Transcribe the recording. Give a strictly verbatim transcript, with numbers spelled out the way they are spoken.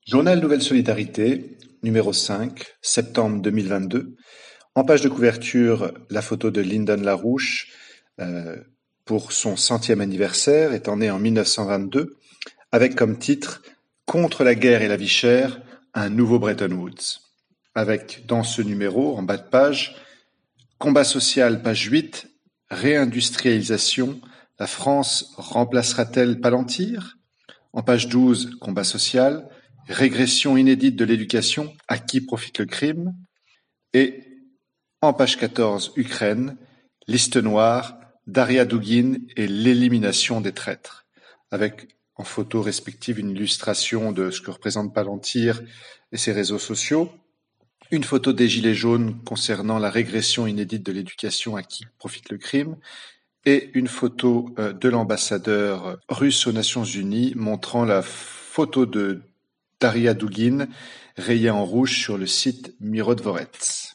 Journal Nouvelle Solidarité, numéro cinq, septembre deux mille vingt-deux. En page de couverture, la photo de Lyndon LaRouche euh, pour son centième anniversaire, étant né en mille neuf cent vingt-deux, avec comme titre « Contre la guerre et la vie chère, un nouveau Bretton Woods ». Avec, dans ce numéro, en bas de page, « Combat social, page huit, réindustrialisation, la France remplacera-t-elle Palantir ?» En page douze, « Combat social, régression inédite de l'éducation, à qui profite le crime ?» Et en page quatorze, Ukraine, liste noire, Daria Dugin et l'élimination des traîtres, avec en photo respective une illustration de ce que représente Palantir et ses réseaux sociaux, une photo des gilets jaunes concernant la régression inédite de l'éducation à qui profite le crime, et une photo de l'ambassadeur russe aux Nations Unies montrant la photo de Daria Dugin rayée en rouge sur le site Miro Dvorets.